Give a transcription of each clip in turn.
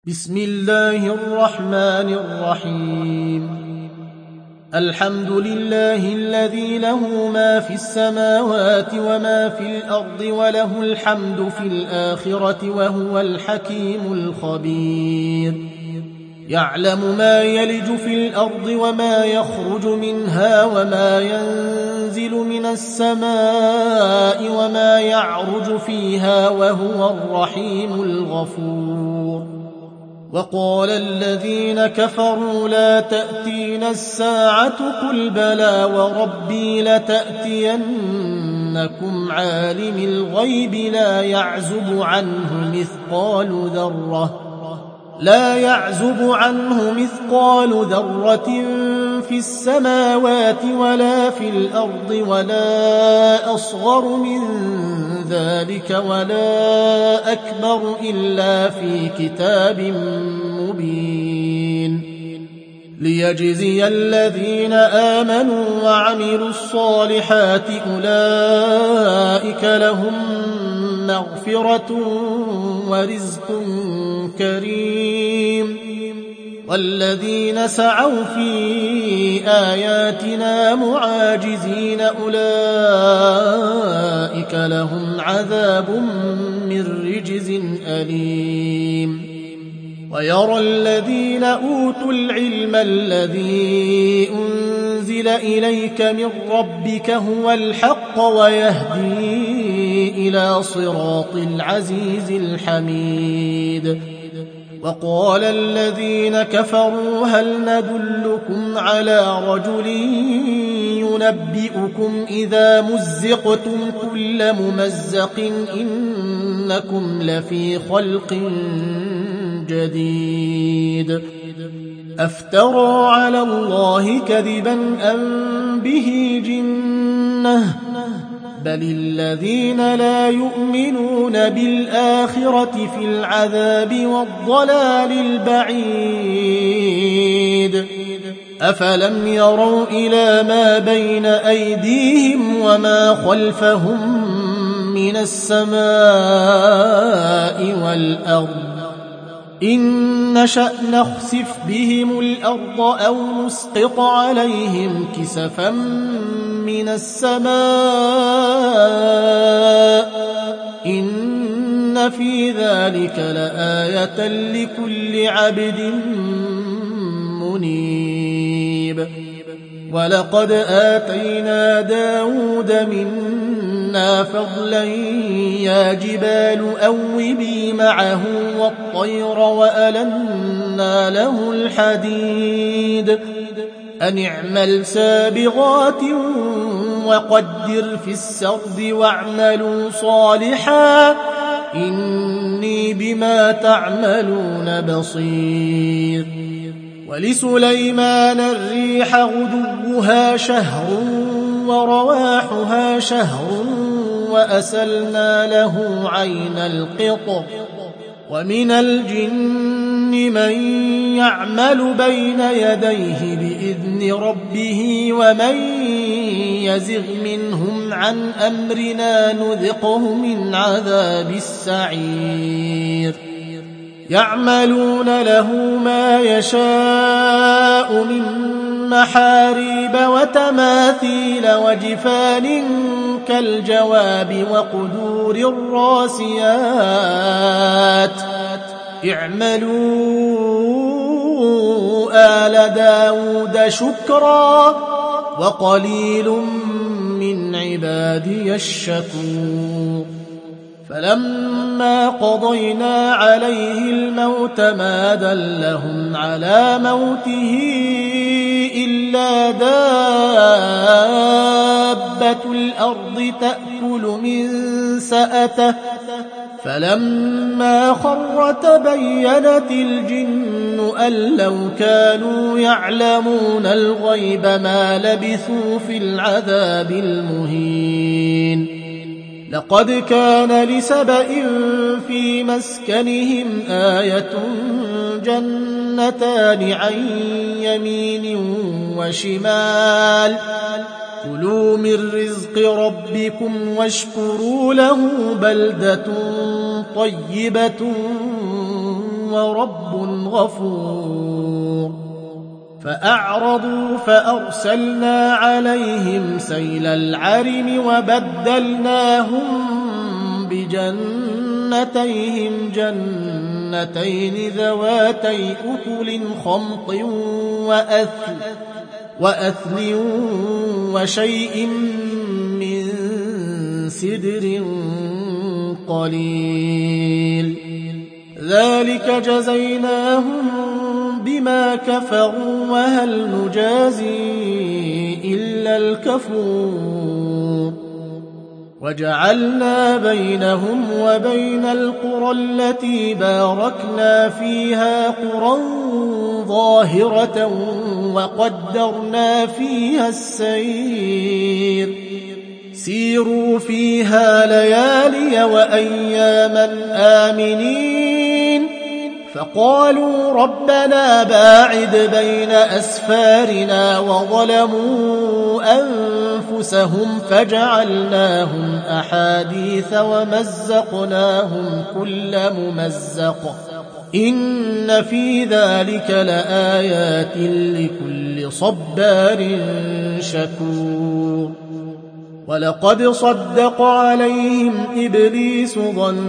بسم الله الرحمن الرحيم. الحمد لله الذي له ما في السماوات وما في الأرض وله الحمد في الآخرة وهو الحكيم الخبير. يعلم ما يلج في الأرض وما يخرج منها وما ينزل من السماء وما يعرج فيها وهو الرحيم الغفور. وقال الذين كفروا لا تأتينا الساعة قل بلى وربي لتأتينكم عالم الغيب لا يعزب عنه مثقال ذرة في السماوات ولا في الأرض ولا أصغر من ذلك ولا أكبر إلا في كتاب مبين ليجزي الذين آمنوا وعملوا الصالحات أولئك لهم مغفرة ورزق كريم. والذين سعوا في آياتنا معاجزين أولئك لهم عذاب من رجز أليم. ويرى الذين أوتوا العلم الذي أنزل إليك من ربك هو الحق ويهدي إلى صراط العزيز الحميد. وقال الذين كفروا هل ندلكم على رجل ينبئكم إذا مزقتم كل ممزق إنكم لفي خلق جديد. أفترى على الله كذبا أم به جنة بل الذين لا يؤمنون بالآخرة في العذاب والضلال البعيد. أفلم يروا إلى ما بين أيديهم وما خلفهم من السماء والأرض إن نشأ نخسف بهم الأرض أو نسقط عليهم كسفا من السماء إن في ذلك لآية لكل عبد منيب. ولقد آتينا داود منا فضلا يا جبال أوبي معه والطير وألنا له الحديد أن اعمل سابغات وقدر في السرد واعملوا صالحا إني بما تعملون بصير. ولسليمان الريح غدوها شهر ورواحها شهر وأسلنا له عين القطر. ومن الجن من يعمل بين يديه بإذن ربه ومن يزغ منهم عن أمرنا نذقه من عذاب السعير. يعملون له ما يشاء من محاريب وتماثيل وجفان كالجواب وقدور الراسيات اعملوا آل داود شكرا وقليل من عبادي الشكور. فلما قضينا عليه الموت ما دلهم على موته إلا دابة الأرض تأكل من سأته فلما خر تبينت الجن أن لو كانوا يعلمون الغيب ما لبثوا في العذاب المهين. لقد كان لسبإ في مسكنهم آية جنتان عن يمين وشمال كلوا من رزق ربكم واشكروا له بلدة طيبة ورب غفور فأعرضوا فأرسلنا عليهم سيل العرم وبدلناهم بجنتيهم جنتين ذواتي أكل خمط وأثل وشيء من سدر قليل ذلك جزيناهم بما كفروا وهل نجازي إلا الكفور وجعلنا بينهم وبين القرى التي باركنا فيها قرى ظاهرة وقدرنا فيها السير سيروا فيها ليالي وأياما آمنين فقالوا ربنا باعد بين أسفارنا وظلموا أنفسهم فجعلناهم أحاديث ومزقناهم كل ممزق إن في ذلك لآيات لكل صبار شكور ولقد صدق عليهم إبليس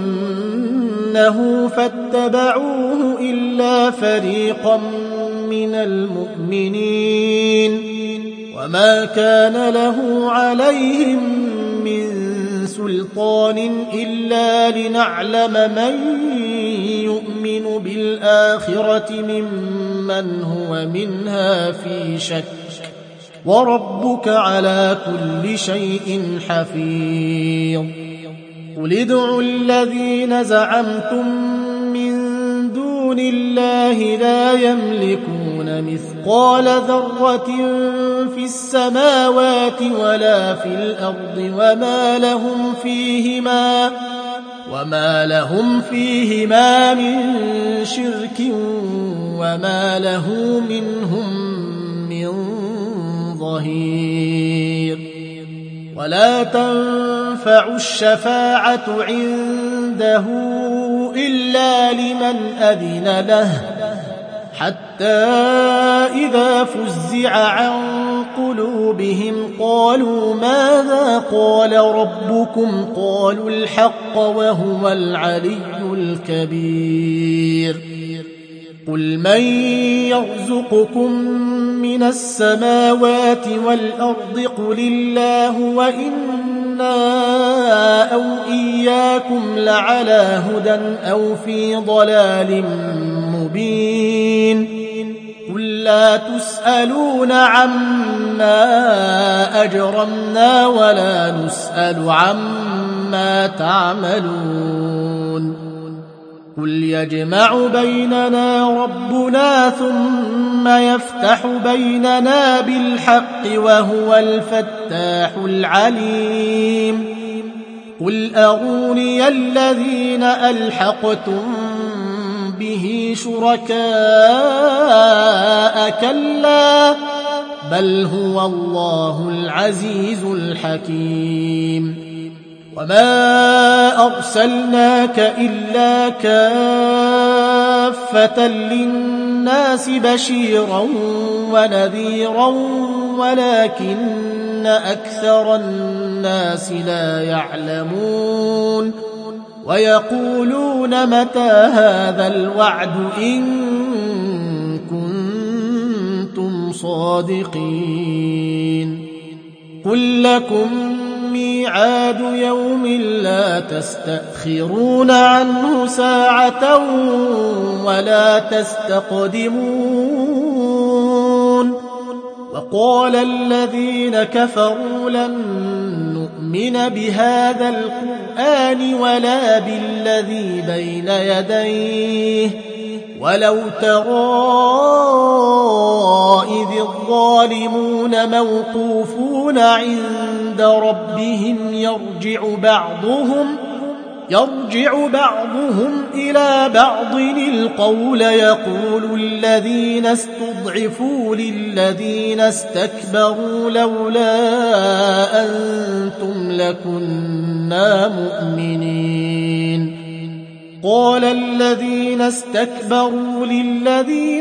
ظنه فاتبعوه إلا فريقا من المؤمنين وما كان له عليهم من سلطان إلا لنعلم من يؤمن بالآخرة ممن هو منها في شك وربك على كل شيء حفيظ قل ادعوا الذين زعمتم من دون الله لا يملكون مثقال ذرة في السماوات ولا في الأرض وما لهم فيهما من شرك وما له منهم من ظهير ولا تنفع الشفاعة عنده إلا لمن أذن له حتى إذا فزع عن قلوبهم قالوا ماذا قال ربكم قالوا الحق وهو العلي الكبير قل من يرزقكم من السماوات والأرض قل الله وإنا أو إياكم لعلى هدى أو في ضلال مبين قل لا تسألون عما أجرمنا ولا نسأل عما تعملون قل يجمع بيننا ربنا ثم يفتح بيننا بالحق وهو الفتاح العليم قل أروني الذين ألحقتم به شركاء كلا بل هو الله العزيز الحكيم وما أرسلناك إلا كافة للناس بشيرا ونذيرا ولكن أكثر الناس لا يعلمون ويقولون متى هذا الوعد إن كنتم صادقين قل لكم ميعاد يوم لا تستأخرون عنه ساعة ولا تستقدمون وقال الذين كفروا لن نؤمن بهذا القرآن ولا بالذي بين يديه ولو ترى إذ الظالمون موقوفون عند ربهم يرجع بعضهم إلى بعض القول يقول الذين استضعفوا للذين استكبروا لولا أنتم لكنا مؤمنين قال الذين استكبروا للذين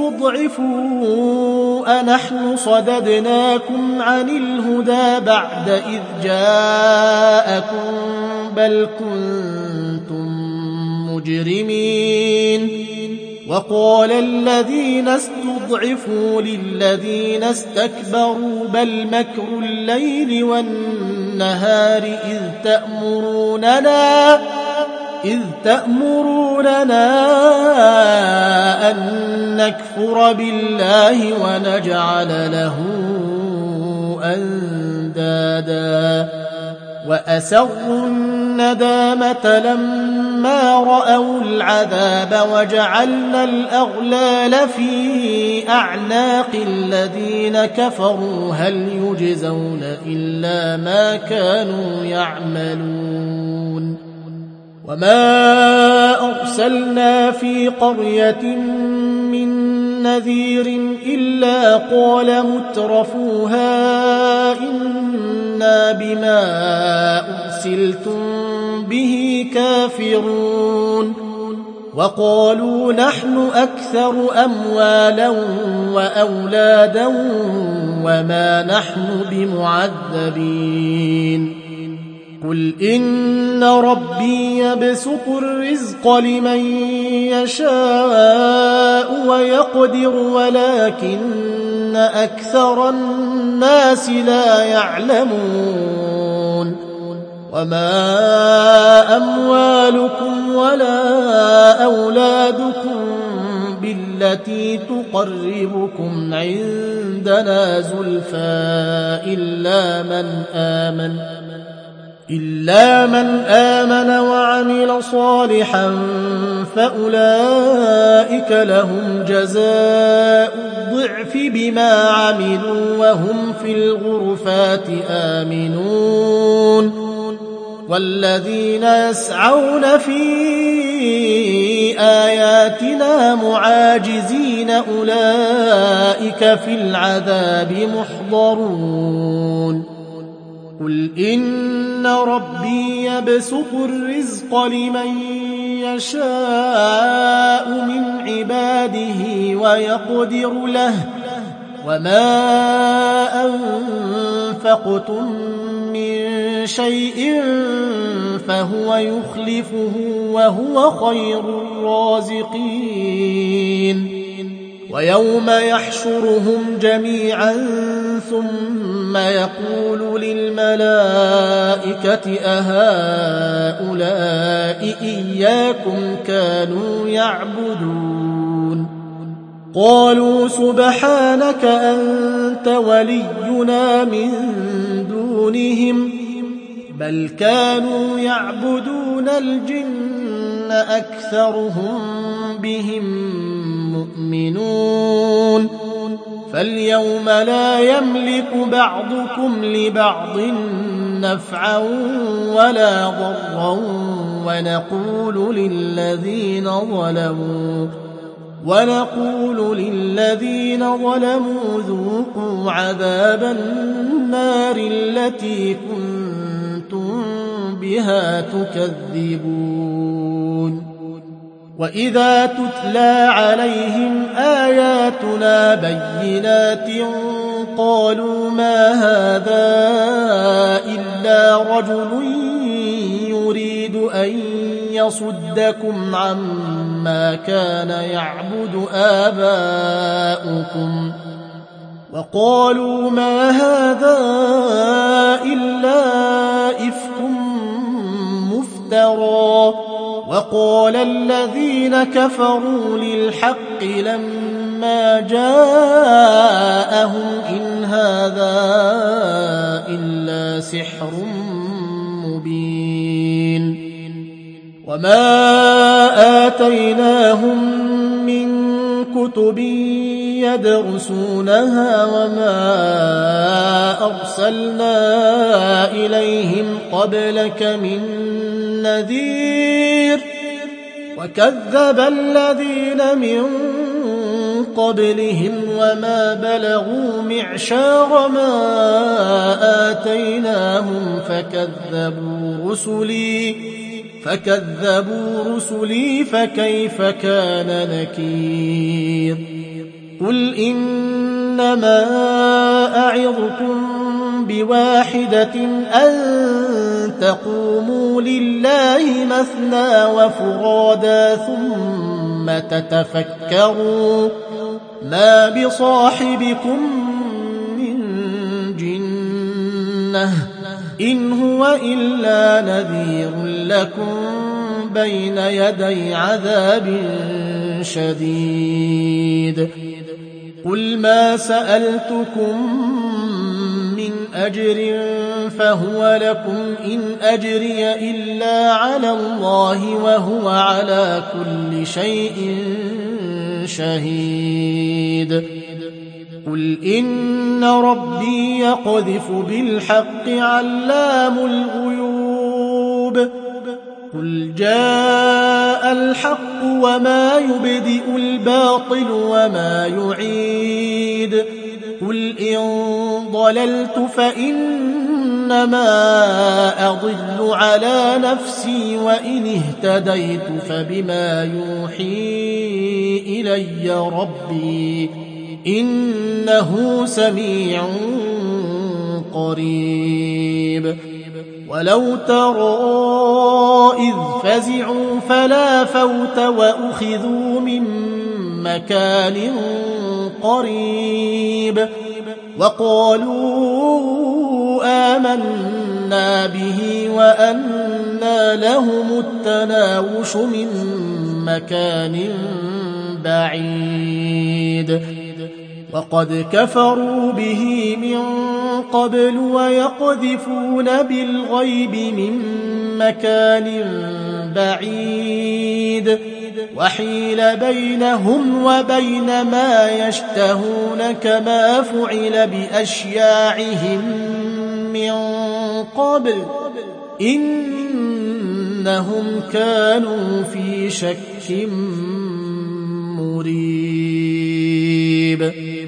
استضعفوا أنحن صددناكم عن الهدى بعد إذ جاءكم بل كنتم مجرمين وقال الذين استضعفوا للذين استكبروا بل مكر الليل والنهار إذ تأمروننا أن نكفر بالله ونجعل له أندادا وأسروا الندامة لما رأوا العذاب وجعلنا الأغلال في أعناق الذين كفروا هل يجزون إلا ما كانوا يعملون وما أرسلنا في قرية من نذير إلا قال مترفوها إنا بما أرسلتم به كافرون وقالوا نحن أكثر أموالا وأولادا وما نحن بمعذبين قل إن ربي يبسط الرزق لمن يشاء ويقدر ولكن أكثر الناس لا يعلمون وما أموالكم ولا أولادكم بالتي تقربكم عندنا زلفى إلا من آمن وعمل صالحا فأولئك لهم جزاء الضعف بما عملوا وهم في الغرفات آمنون والذين يسعون في آياتنا معاجزين أولئك في العذاب محضرون قل إن ربي يبسط الرزق لمن يشاء من عباده ويقدر له وما أنفقتم من شيء فهو يخلفه وهو خير الرازقين ويوم يحشرهم جميعا ثم يقول للملائكة أهؤلاء إياكم كانوا يعبدون قالوا سبحانك أنت ولينا من دونهم بل كانوا يعبدون الجن أكثرهم بهم مؤمنون فاليوم لا يملك بعضكم لبعض نفعا ولا ضرا ونقول للذين ظلموا ذوقوا عذاب النار التي كنتم بها تكذبون وإذا تتلى عليهم آياتنا بينات قالوا ما هذا إلا رجل يريد أن يصدكم عما كان يعبد آباؤكم وقالوا ما هذا إلا إفك مفترى وقال الذين كفروا للحق لما جاءهم إن هذا إلا سحر مبين وما آتيناهم من كتب يدرسونها وما أرسلنا إليهم قبلك من نذير وكذب الذين من قبلهم وما بلغوا معشار ما آتيناهم فكذبوا رسلي فكذبوا رسلي فكيف كان نكير قل إنما أعظكم بواحدة أن تقوموا لله مثنى وفرادا ثم تتفكروا ما بصاحبكم من جنة إن هو إلا نذير لكم بين يدي عذاب شديد قل ما سألتكم من أجر فهو لكم إن أجري إلا على الله وهو على كل شيء شهيد قل إن ربي يقذف بالحق علام الغيوب قل جاء الحق وما يبدئ الباطل وما يعيد قل إن ضللت فإنما أضل على نفسي وإن اهتديت فبما يوحي إلي ربي إنه سميع قريب ولو ترى إذ فزعوا فلا فوت وأخذوا من مكان قريب وقالوا آمنا به وأنى لهم التناوش من مكان بعيد وقد كفروا به من قبل ويقذفون بالغيب من مكان بعيد وحيل بينهم وبين ما يشتهون كما فعل بأشياعهم من قبل إنهم كانوا في شك مريب